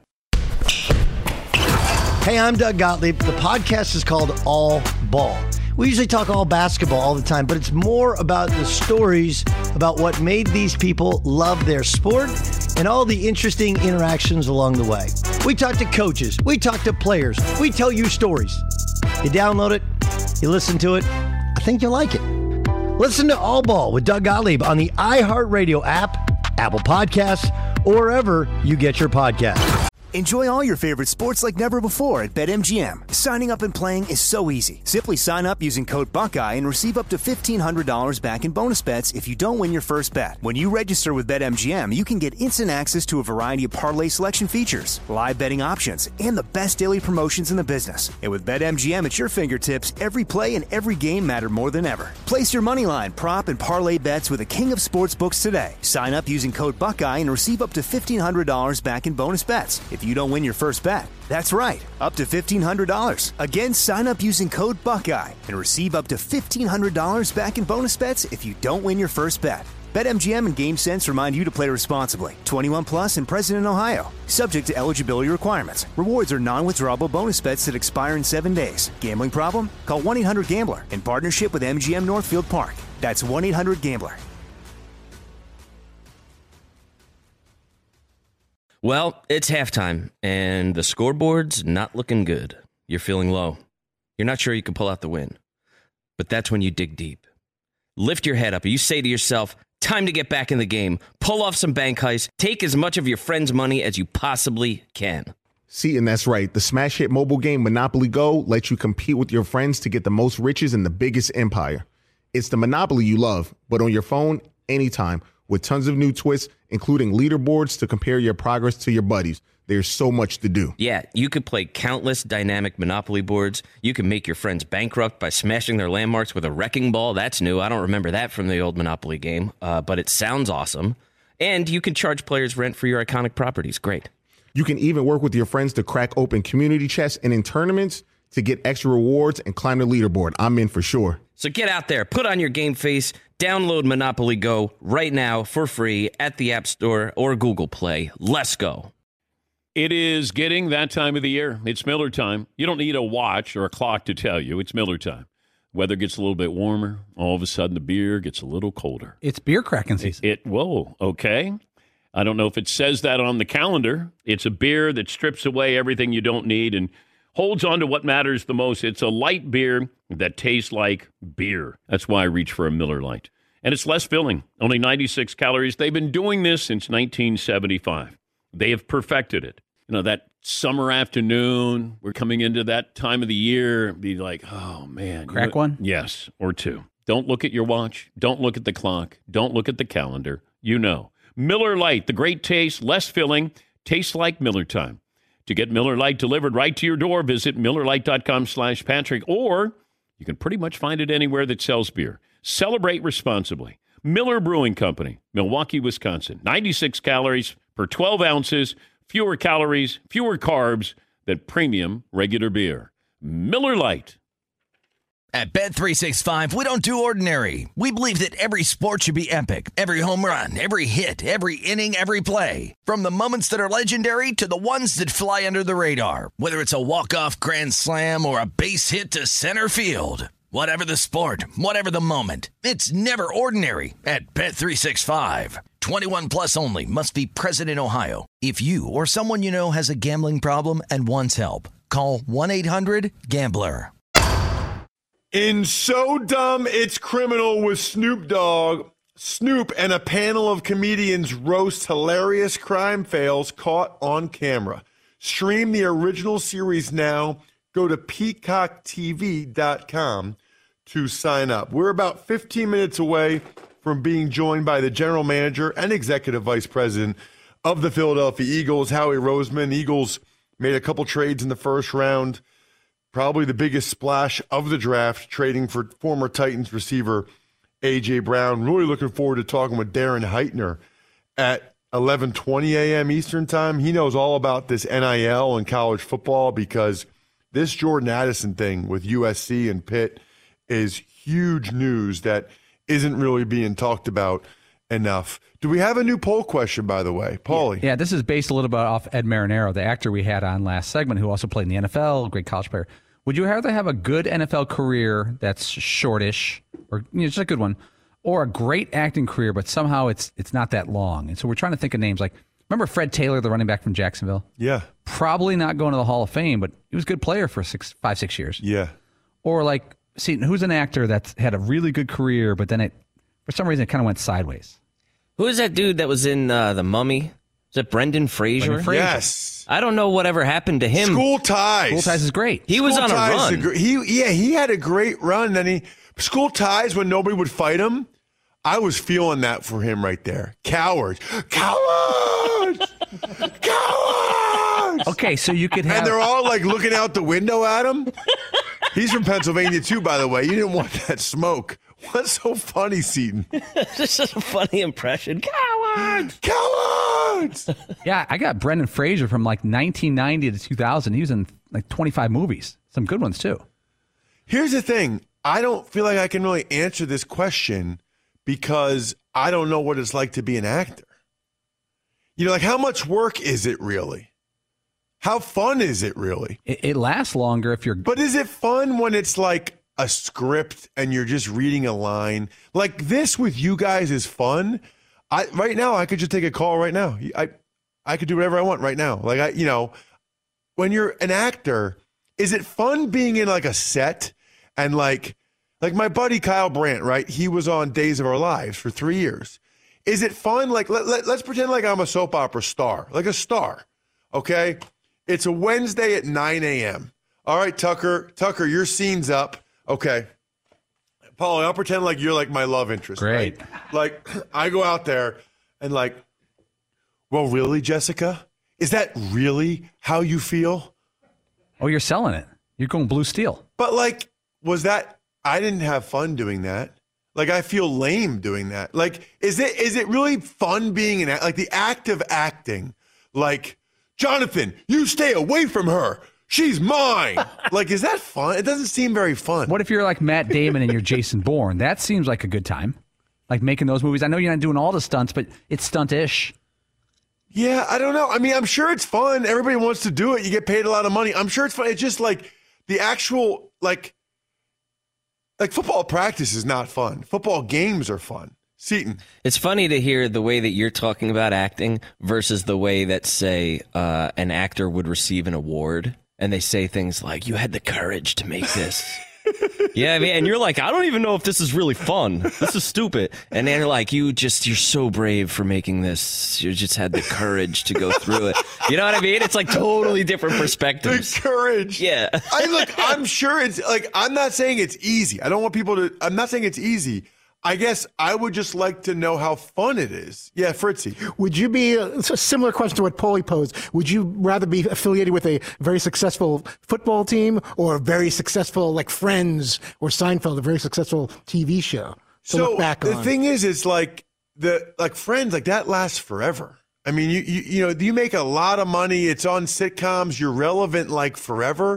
Hey, I'm Doug Gottlieb. The podcast is called All Ball. We usually talk all basketball all the time, but it's more about the stories about what made these people love their sport and all the interesting interactions along the way. We talk to coaches. We talk to players. We tell you stories. You download it. You listen to it. I think you'll like it. Listen to All Ball with Doug Gottlieb on the iHeartRadio app, Apple Podcasts, or wherever you get your podcasts. Enjoy all your favorite sports like never before at BetMGM. Signing up and playing is so easy. Simply sign up using code Buckeye and receive up to $1,500 back in bonus bets if you don't win your first bet. When you register with BetMGM, you can get instant access to a variety of parlay selection features, live betting options, and the best daily promotions in the business. And with BetMGM at your fingertips, every play and every game matter more than ever. Place your moneyline, prop, and parlay bets with the king of sportsbooks today. Sign up using code Buckeye and receive up to $1,500 back in bonus bets if you don't win your first bet. That's right, up to $1,500. Again, sign up using code Buckeye and receive up to $1,500 back in bonus bets if you don't win your first bet. BetMGM and GameSense remind you to play responsibly. 21 plus and present in Ohio. Subject to eligibility requirements. Rewards are non-withdrawable bonus bets that expire in 7 days. Gambling problem? Call 1-800-GAMBLER in partnership with MGM Northfield Park. That's 1-800-GAMBLER. Well, it's halftime, and the scoreboard's not looking good. You're feeling low. You're not sure you can pull out the win. But that's when you dig deep. Lift your head up. You say to yourself, time to get back in the game. Pull off some bank heists. Take as much of your friend's money as you possibly can. See, and that's right. The smash hit mobile game Monopoly Go lets you compete with your friends to get the most riches in the biggest empire. It's the Monopoly you love, but on your phone, anytime, with tons of new twists, including leaderboards to compare your progress to your buddies. There's so much to do. Yeah, you could play countless dynamic Monopoly boards. You can make your friends bankrupt by smashing their landmarks with a wrecking ball. That's new. I don't remember that from the old Monopoly game, but it sounds awesome. And you can charge players rent for your iconic properties. Great. You can even work with your friends to crack open community chests and in tournaments to get extra rewards and climb the leaderboard. I'm in for sure. So get out there, put on your game face, download Monopoly Go right now for free at the App Store or Google Play. Let's go. It is getting that time of the year. It's Miller time. You don't need a watch or a clock to tell you. It's Miller time. Weather gets a little bit warmer. All of a sudden, the beer gets a little colder. It's beer cracking season. Whoa, okay. I don't know if it says that on the calendar. It's a beer that strips away everything you don't need and holds on to what matters the most. It's a light beer that tastes like beer. That's why I reach for a Miller Lite. And it's less filling, only 96 calories. They've been doing this since 1975. They have perfected it. You know, that summer afternoon, we're coming into that time of the year, be like, oh, man. Crack one? Yes, or two. Don't look at your watch. Don't look at the clock. Don't look at the calendar. You know. Miller Lite, the great taste, less filling, tastes like Miller time. To get Miller Lite delivered right to your door, visit MillerLite.com/Patrick, or you can pretty much find it anywhere that sells beer. Celebrate responsibly. Miller Brewing Company, Milwaukee, Wisconsin. 96 calories per 12 ounces, fewer calories, fewer carbs than premium regular beer. Miller Lite. At Bet365, we don't do ordinary. We believe that every sport should be epic. Every home run, every hit, every inning, every play. From the moments that are legendary to the ones that fly under the radar. Whether it's a walk-off grand slam or a base hit to center field. Whatever the sport, whatever the moment. It's never ordinary at Bet365. 21 plus only. Must be present in Ohio. If you or someone you know has a gambling problem and wants help, call 1-800-GAMBLER. In So Dumb It's Criminal with Snoop Dogg, Snoop and a panel of comedians roast hilarious crime fails caught on camera. Stream the original series now. Go to peacocktv.com to sign up. We're about 15 minutes away from being joined by the general manager and executive vice president of the Philadelphia Eagles, Howie Roseman. Eagles made a couple trades in the first round. Probably the biggest splash of the draft, trading for former Titans receiver A.J. Brown. Really looking forward to talking with Darren Heitner at 11:20 a.m. Eastern time. He knows all about this NIL and college football because this Jordan Addison thing with USC and Pitt is huge news that isn't really being talked about enough. Do we have a new poll question, by the way? Paulie? Yeah, this is based a little bit off Ed Marinaro, the actor we had on last segment, who also played in the NFL, great college player. Would you rather have a good NFL career that's shortish, or just a good one, or a great acting career, but somehow it's not that long? And so we're trying to think of names like, remember Fred Taylor, the running back from Jacksonville? Yeah. Probably not going to the Hall of Fame, but he was a good player for 5-6 years. Yeah. Or like, see, who's an actor that's had a really good career, but then for some reason it kind of went sideways? Who is that dude that was in The Mummy? Is it Brendan Fraser? Yes. I don't know whatever happened to him. School Ties. School Ties is great. He was on a run. He had a great run. And School Ties, when nobody would fight him, I was feeling that for him right there. Cowards. Cowards! Cowards! Okay, so you could have... And they're all like looking out the window at him. He's from Pennsylvania too, by the way. You didn't want that smoke. What's so funny, Seton? This is a funny impression. Cowards! Cowards! Yeah, I got Brendan Fraser from like 1990 to 2000. He was in like 25 movies. Some good ones, too. Here's the thing. I don't feel like I can really answer this question because I don't know what it's like to be an actor. You know, like how much work is it really? How fun is it really? It lasts longer if you're... But is it fun when it's like a script and you're just reading a line? Like this with you guys is fun. Right now, I could just take a call right now. I could do whatever I want right now. Like, when you're an actor, is it fun being in like a set and like my buddy Kyle Brandt, right? He was on Days of Our Lives for 3 years. Is it fun? Like, let's pretend like I'm a soap opera star, like a star, okay? It's a Wednesday at 9 a.m. All right, Tucker, your scene's up. Okay. Paulie, I'll pretend like you're like my love interest. Great. Right? Like, I go out there and like, well, really, Jessica? Is that really how you feel? Oh, you're selling it. You're going blue steel. But like, I didn't have fun doing that. Like, I feel lame doing that. Like, is it really fun being like the act of acting? Like, Jonathan, you stay away from her. She's mine. Like, is that fun? It doesn't seem very fun. What if you're like Matt Damon and you're Jason Bourne? That seems like a good time. Like making those movies. I know you're not doing all the stunts, but it's stunt-ish. Yeah, I don't know. I mean, I'm sure it's fun. Everybody wants to do it. You get paid a lot of money. I'm sure it's fun. It's just like the actual, like football practice is not fun. Football games are fun. Seton. It's funny to hear the way that you're talking about acting versus the way that, say, an actor would receive an award. And they say things like, you had the courage to make this. Yeah, I mean, and you're like, I don't even know if this is really fun. This is stupid. And then you're like, you're so brave for making this. You just had the courage to go through it. You know what I mean? It's like totally different perspectives. The courage. Yeah. I'm sure it's like, I'm not saying it's easy. I'm not saying it's easy. I guess I would just like to know how fun it is. Yeah, Fritzy. Would you be, it's a similar question to what Paulie posed, would you rather be affiliated with a very successful football team or a very successful, like Friends or Seinfeld, a very successful TV show to look back on? The thing is like Friends, like that lasts forever. I mean, you make a lot of money. It's on sitcoms. You're relevant like forever.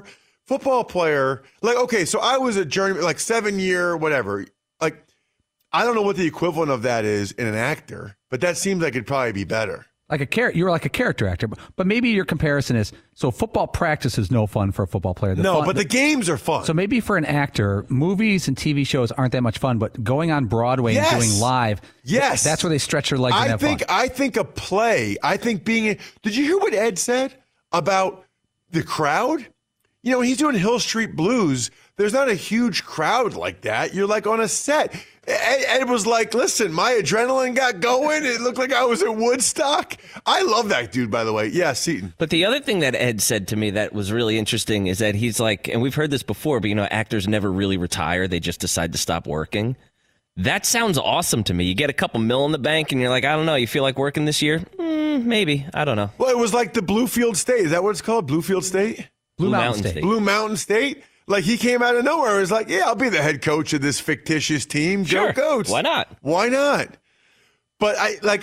football player, like, okay, so I was a journeyman, like 7-year, whatever. Like, I don't know what the equivalent of that is in an actor, but that seems like it'd probably be better. Like you were like a character actor, but maybe your comparison is, so football practice is no fun for a football player. But the games are fun. So maybe for an actor, movies and TV shows aren't that much fun, but going on Broadway and doing live, that's where they stretch their legs and have fun. I think a play, did you hear what Ed said about the crowd? You know, when he's doing Hill Street Blues, there's not a huge crowd like that. You're like on a set. Ed was like, listen, my adrenaline got going. It looked like I was at Woodstock. I love that dude, by the way. Yeah, Seton. But the other thing that Ed said to me that was really interesting is that he's like, and we've heard this before, but, you know, actors never really retire. They just decide to stop working. That sounds awesome to me. You get a couple mil in the bank and you're like, I don't know, you feel like working this year? Maybe. I don't know. Well, it was like the Bluefield State. Is that what it's called? Bluefield State? Blue Mountain State. Blue Mountain State? Like, he came out of nowhere. It was like, yeah, I'll be the head coach of this fictitious team. Sure. Go Goats. Why not? Why not? But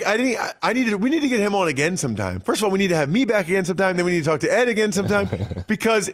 we need to get him on again sometime. First of all, we need to have me back again sometime. Then we need to talk to Ed again sometime because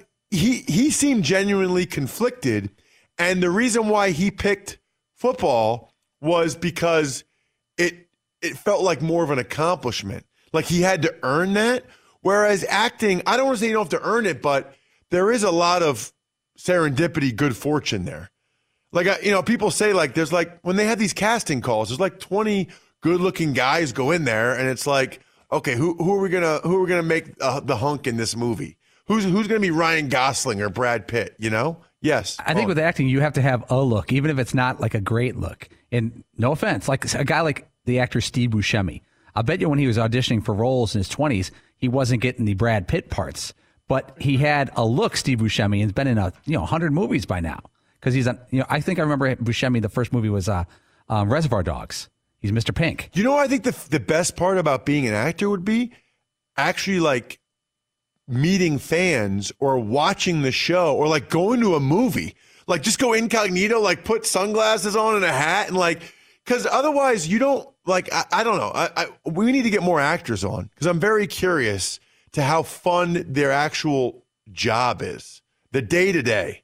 he seemed genuinely conflicted. And the reason why he picked football was because it felt like more of an accomplishment. Like he had to earn that. Whereas acting, I don't want to say you don't have to earn it, but there is a lot of serendipity, good fortune there. Like, people say, like, there's like, when they have these casting calls, there's like 20 good-looking guys go in there, and it's like, okay, who are we gonna make the hunk in this movie? Who's gonna be Ryan Gosling or Brad Pitt? You know? Yes. I think with acting, you have to have a look, even if it's not like a great look. And no offense, like a guy like the actor Steve Buscemi, I bet you when he was auditioning for roles in his 20s, he wasn't getting the Brad Pitt parts. But he had a look, Steve Buscemi, and has been in 100 movies by now. Because he's I think I remember Buscemi. The first movie was Reservoir Dogs. He's Mr. Pink. You know what I think the best part about being an actor would be? Actually, like, meeting fans or watching the show or, like, going to a movie. Like, just go incognito, like, put sunglasses on and a hat and, like, because otherwise you don't, like, I don't know. We need to get more actors on because I'm very curious to how fun their actual job is. The day-to-day.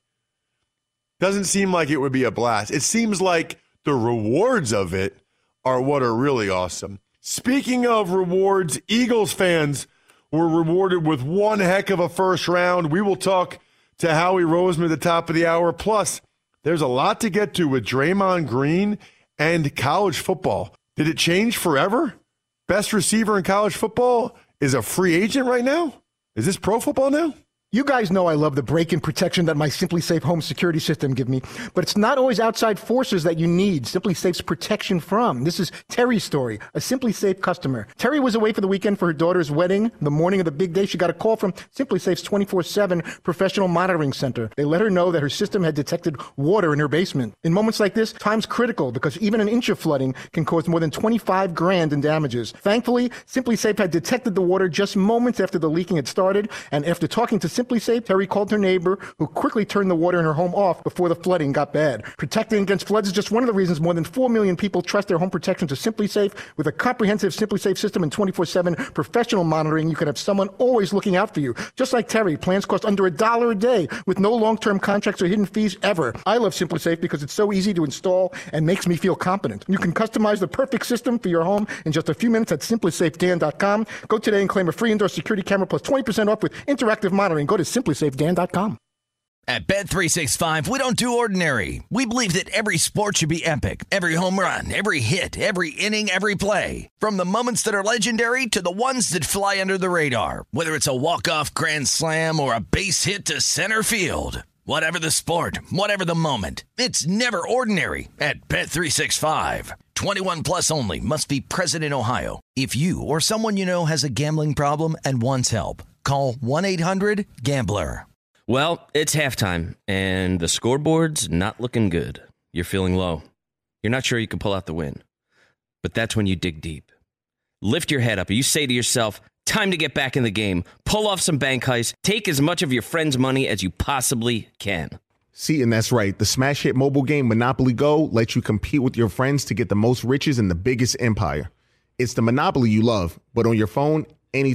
Doesn't seem like it would be a blast. It seems like the rewards of it are what are really awesome. Speaking of rewards, Eagles fans were rewarded with one heck of a first round. We will talk to Howie Roseman at the top of the hour. Plus, there's a lot to get to with Draymond Green and college football. Did it change forever? Best receiver in college football is a free agent right now? Is this pro football now? You guys know I love the break-in protection that my Simply Safe home security system give me, but it's not always outside forces that you need Simply Safe's protection from. This is Terry's story, a Simply Safe customer. Terry was away for the weekend for her daughter's wedding. The morning of the big day, she got a call from Simply Safe's 24/7 professional monitoring center. They let her know that her system had detected water in her basement. In moments like this, time's critical because even an inch of flooding can cause more than $25,000 in damages. Thankfully, Simply Safe had detected the water just moments after the leaking had started, and after talking to Simply Safe, Terry called her neighbor, who quickly turned the water in her home off before the flooding got bad. Protecting against floods is just one of the reasons more than 4 million people trust their home protection to Simply Safe. With a comprehensive Simply Safe system and 24/7 professional monitoring, you can have someone always looking out for you. Just like Terry, plans cost under $1 a day with no long-term contracts or hidden fees ever. I love Simply Safe because it's so easy to install and makes me feel competent. You can customize the perfect system for your home in just a few minutes at simplysafedan.com. Go today and claim a free indoor security camera plus 20% off with interactive monitoring. Go to simplysafedan.com. At Bet365, we don't do ordinary. We believe that every sport should be epic. Every home run, every hit, every inning, every play. From the moments that are legendary to the ones that fly under the radar. Whether it's a walk-off grand slam or a base hit to center field. Whatever the sport, whatever the moment. It's never ordinary at Bet365. 21 plus only. Must be present in Ohio. If you or someone you know has a gambling problem and wants help, call 1-800-GAMBLER. Well, it's halftime, and the scoreboard's not looking good. You're feeling low. You're not sure you can pull out the win. But that's when you dig deep. Lift your head up, and you say to yourself, time to get back in the game. Pull off some bank heists. Take as much of your friend's money as you possibly can. See, and that's right. The smash hit mobile game Monopoly Go lets you compete with your friends to get the most riches in the biggest empire. It's the Monopoly you love, but on your phone, anytime,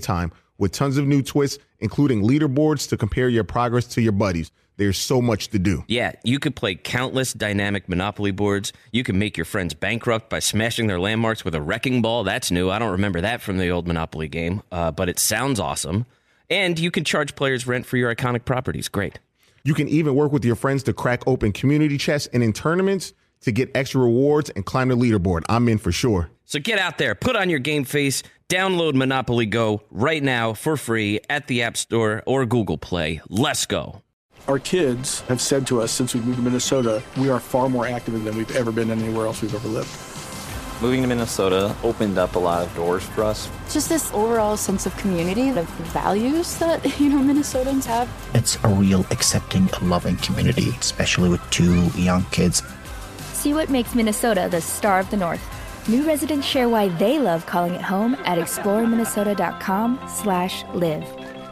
with tons of new twists, including leaderboards to compare your progress to your buddies. There's so much to do. Yeah, you could play countless dynamic Monopoly boards. You can make your friends bankrupt by smashing their landmarks with a wrecking ball. That's new. I don't remember that from the old Monopoly game, but it sounds awesome. And you can charge players rent for your iconic properties. Great. You can even work with your friends to crack open community chests and in tournaments to get extra rewards and climb the leaderboard. I'm in for sure. So get out there, put on your game face, download Monopoly Go right now for free at the App Store or Google Play. Let's go. Our kids have said to us since we moved to Minnesota, we are far more active than we've ever been anywhere else we've ever lived. Moving to Minnesota opened up a lot of doors for us. Just this overall sense of community, the values that, Minnesotans have. It's a real accepting, loving community, especially with 2 young kids. See what makes Minnesota the star of the North. New residents share why they love calling it home at exploreminnesota.com/live.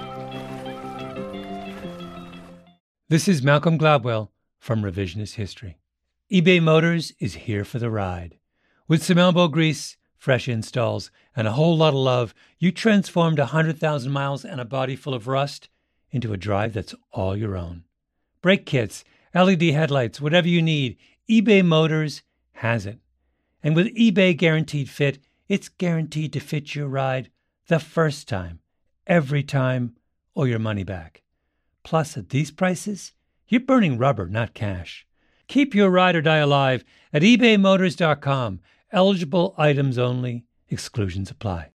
This is Malcolm Gladwell from Revisionist History. eBay Motors is here for the ride. With some elbow grease, fresh installs, and a whole lot of love, you transformed 100,000 miles and a body full of rust into a drive that's all your own. Brake kits, LED headlights, whatever you need, eBay Motors has it. And with eBay Guaranteed Fit, it's guaranteed to fit your ride the first time, every time, or your money back. Plus, at these prices, you're burning rubber, not cash. Keep your ride or die alive at ebaymotors.com. Eligible items only. Exclusions apply.